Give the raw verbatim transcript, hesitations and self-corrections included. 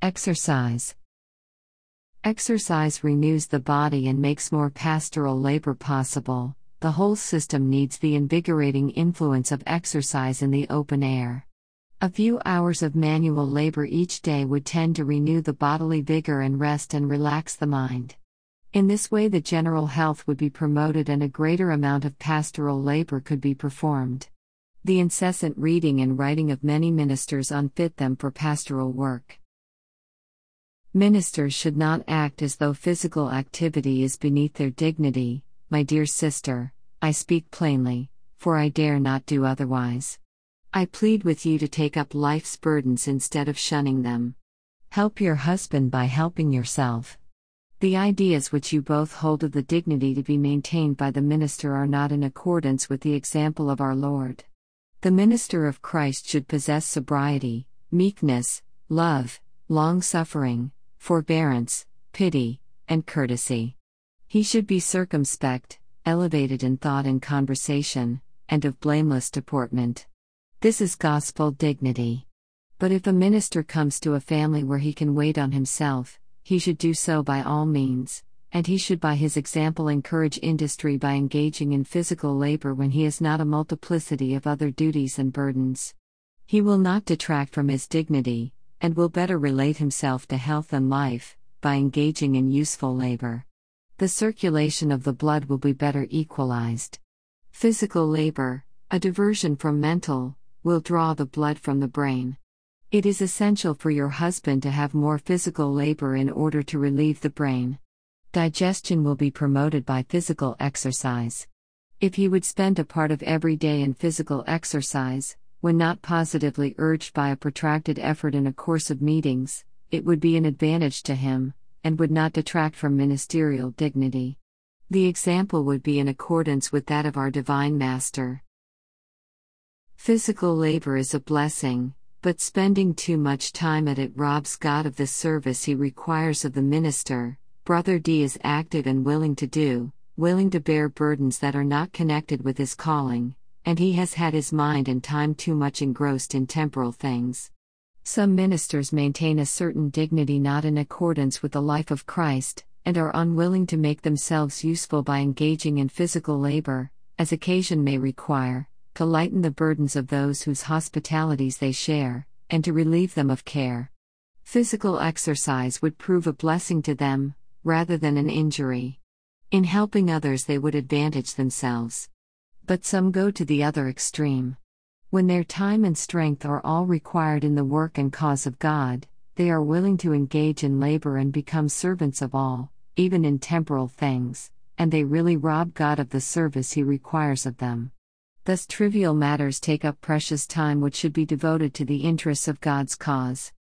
Exercise. Exercise renews the body and makes more pastoral labor possible. The whole system needs the invigorating influence of exercise in the open air. A few hours of manual labor each day would tend to renew the bodily vigor and rest and relax the mind. In this way, the general health would be promoted and a greater amount of pastoral labor could be performed. The incessant reading and writing of many ministers unfit them for pastoral work. Ministers should not act as though physical activity is beneath their dignity. My dear sister, I speak plainly, for I dare not do otherwise. I plead with you to take up life's burdens instead of shunning them. Help your husband by helping yourself. The ideas which you both hold of the dignity to be maintained by the minister are not in accordance with the example of our Lord. The minister of Christ should possess sobriety, meekness, love, long-suffering, forbearance, pity, and courtesy. He should be circumspect, elevated in thought and conversation, and of blameless deportment. This is gospel dignity. But if a minister comes to a family where he can wait on himself, he should do so by all means, and he should by his example encourage industry by engaging in physical labor when he has not a multiplicity of other duties and burdens. He will not detract from his dignity, and will better relate himself to health and life, by engaging in useful labor. The circulation of the blood will be better equalized. Physical labor, a diversion from mental, will draw the blood from the brain. It is essential for your husband to have more physical labor in order to relieve the brain. Digestion will be promoted by physical exercise. If he would spend a part of every day in physical exercise, when not positively urged by a protracted effort in a course of meetings, it would be an advantage to him, and would not detract from ministerial dignity. The example would be in accordance with that of our Divine Master. Physical labor is a blessing, but spending too much time at it robs God of the service He requires of the minister. Brother D is active and willing to do, willing to bear burdens that are not connected with his calling, and he has had his mind and time too much engrossed in temporal things. Some ministers maintain a certain dignity not in accordance with the life of Christ, and are unwilling to make themselves useful by engaging in physical labor, as occasion may require, to lighten the burdens of those whose hospitalities they share, and to relieve them of care. Physical exercise would prove a blessing to them, rather than an injury. In helping others they would advantage themselves. But some go to the other extreme. When their time and strength are all required in the work and cause of God, they are willing to engage in labor and become servants of all, even in temporal things, and they really rob God of the service He requires of them. Thus trivial matters take up precious time which should be devoted to the interests of God's cause.